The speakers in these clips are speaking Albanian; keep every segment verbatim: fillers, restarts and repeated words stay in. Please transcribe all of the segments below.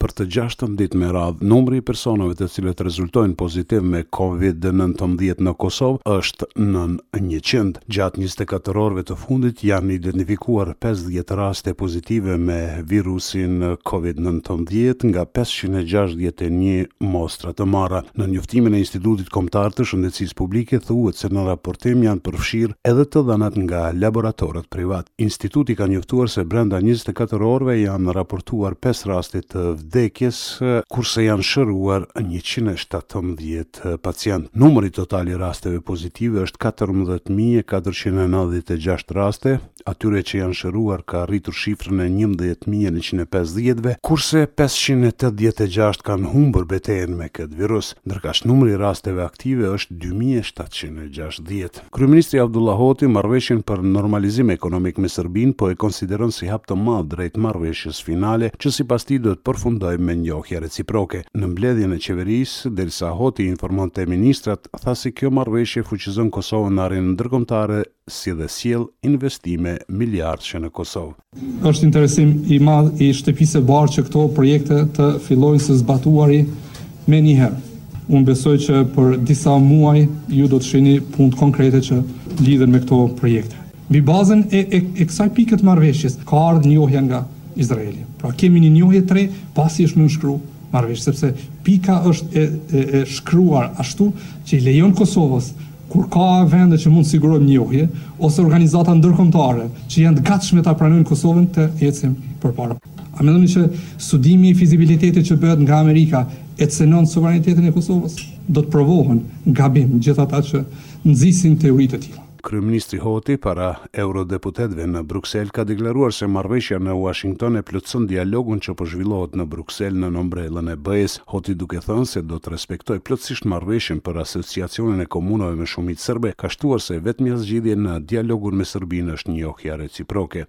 Për të gjashtën ditë me radhë, numri i personave të cilët rezultojnë pozitiv me kovid nëntëmbëdhjetë në Kosovë është nën njëqind. Gjatë njëzet e katër orëve të fundit janë identifikuar pesëdhjetë raste pozitive me virusin kovid nëntëmbëdhjetë nga pesëqind e gjashtëdhjetë e një mostra të marra. Në njoftimin e Institutit Kombëtar të Shëndetësisë Publike thuhet se në raportim janë përfshirë edhe të dhënat nga laboratorët privat. Instituti ka njoftuar se brenda njëzet e katër orëve janë raportuar pesë raste të vdekjes, kurse janë shëruar njëqind e shtatëmbëdhjetë pacient. Numri total i rasteve pozitive është katërmbëdhjetë mijë e katërqind e nëntëdhjetë e gjashtë raste, atyre që janë shëruar ka rritur shifrën e njëmbëdhjetë mijë e njëqind e pesëdhjetë, kurse pesëqind e tetëdhjetë e gjashtë kanë humbur betejën me këtë virus, ndërkaq numri i rasteve aktive është dy mijë e shtatëqind e gjashtëdhjetë. Kryeministri Abdullah Hoti marrëveshjen për normalizim ekonomik me Serbinë po e konsideron si hap të madh drejt marrëveshjes finale, që sipas tij do të përfundojë me njohje reciproke. Në mbledhjen e qeverisë, derisa Hoti informonte ministrat, tha se kjo marrëveshje fuqizon Kosovën në arenën ndërkombëtare si dhe sjell investime miliardëshe në Kosovë. Është interesim i madh i shtëpisë së bardhë që këto projekte të fillojnë së zbatuari me njëherë. Unë besoj që për disa muaj ju do të shihni punë konkrete që lidhen me këto projekte. Mbi bazën e, e, e kësaj pike të marrëveshjes ka ardhur njohja nga Izraeli. Pra kemi një njohje tre pasi është nënshkruar marrëveshje, sepse pika është e, e, e shkruar ashtu që i lejon Kosovës, kur ka vende që mund sigurojmë njohje, ose organizata ndërkombëtare që janë të gatshme ta pranojnë Kosovën, të ecim përpara. A mendoni që studimi i fizibilitetit që bëhet nga Amerika e cënon sovranitetin e Kosovës? Do të provohen gabim gjithë ata që nxisin teori të tilla. Kryeministri Hoti para eurodeputetëve në Bruksel ka deklaruar se marrëveshja në Washington e plotëson dialogun që po zhvillohet në Bruksel në ombrellën e B E-s. Hoti duke thënë se do të respektojë plotësisht marrëveshjen për asociacionin e komunave me shumicë serbe, ka shtuar se vetmja zgjidhje në dialogun me Serbinë është njohja reciproke.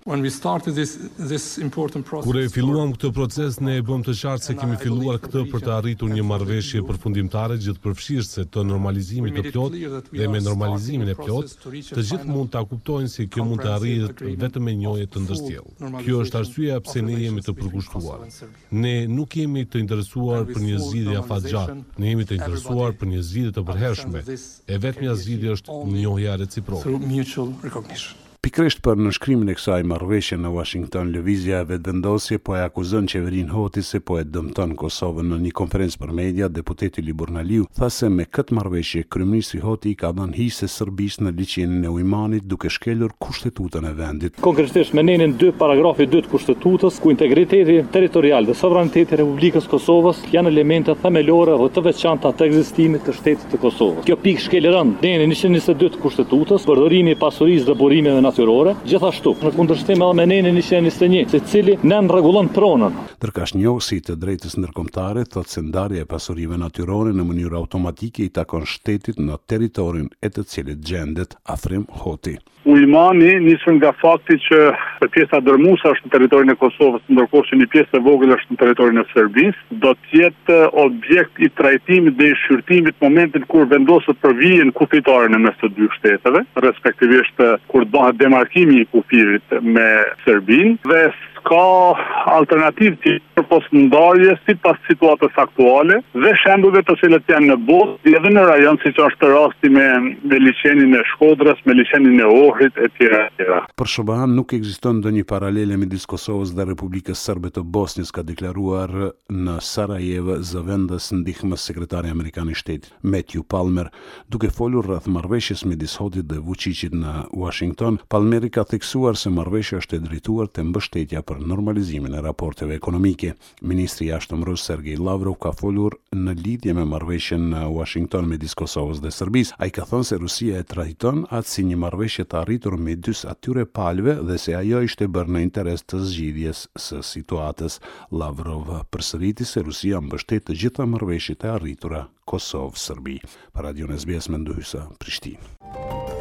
Kur e filluam këtë proces, ne e bëm të qartë se kemi filluar këtë për të arritur një marrëveshje përfundimtare gjithëpërfshirëse të normalizimit të plotë dhe me normalizimin e plotë, të gjithë mund ta kuptojnë se kjo mund të arrihet vetëm me njohje të ndërsjellë. Kjo është arsyeja pse ne jemi të përkushtuar. Ne nuk jemi të interesuar për një zgjidhje afatgjatë, ne jemi të interesuar për një zgjidhje të përhershme, e vetmja zgjidhje është njohja reciproke. Pikërisht për nënshkrimin e kësaj marrëveshje në Washington, lëvizja e vetëvendosje po e akuzon qeverinë Hoti se po e dëmton Kosovën. Në një konferencë për media, deputeti Libor Naliu tha se me këtë marrëveshje kryeministri Hoti ka dhënë hise Serbisë në liçenin e Ujmanit duke shkelur kushtetutën e vendit. Konkretisht me nenin dy paragrafi dy të kushtetutës, ku integriteti territorial dhe sovraniteti i Republikës Kosovës janë elemente themelore dhe të veçanta të ekzistimit të shtetit të Kosovës. Kjo pikë shkelëron nenin njëqind e njëzet e dy të kushtetutës, përdorimi i pasurisë dhe burimeve gjithashtu në kundërshtim edhe me nenin njëqind e njëzet e një, se cili nën rregullon pronën. Ndërkaq njohësi të drejtës ndërkombëtare thotë se ndarja e pasurive natyrore në mënyrë automatike i takon shtetit në territorin e të cilit gjendet. Afrim Hoti. Ujmani nisën nga fakti që pjesa dërmuese është në territorin e Kosovës, ndërkohë që një pjesë e vogël është në territorin e Serbisë, do të jetë objekt i trajtimit dhe i shqyrtimit momentin kur vendoset përvijën kufitare në mes të dy shteteve, respektivisht kur bëhet demarkimi i kufirit me Serbinë, dhe ka alternativë tjetër pas ndarjes sipas situatës aktuale dhe shembujve të cilët janë në botë edhe në rajon, siç është rasti me me liçenin e Shkodrës, me liçenin e Ohrit e tjera e tjera. Për Shobahan nuk ekziston ndonjë paralele midis Kosovës dhe Republikës Serbe të Bosnjës, ka deklaruar në Sarajevo zëvendës ndihmës sekretari amerikan i shtetit Matthew Palmer, duke folur rreth marrëveshjes midis Hotit dhe Vučićit në Washington. Palmeri ka theksuar se marrëveshja është e drejtuar te mbështetja për normalizimin e raporteve ekonomike. Ministri i jashtëm rus Sergej Lavrov ka folur në lidhje me marrëveshjen në Washington midis Kosovës dhe Serbisë. Ai ka thënë se Rusia e trajton atë si një marrëveshje të arritur midis atyre palëve dhe se ajo ishte bërë në interes të zgjidhjes së situatës. Lavrov përsëriti se Rusia mbështet të gjitha marrëveshjet e arritura Kosovë-Serbi. Para Radio S B S Mendoza, Prishtinë.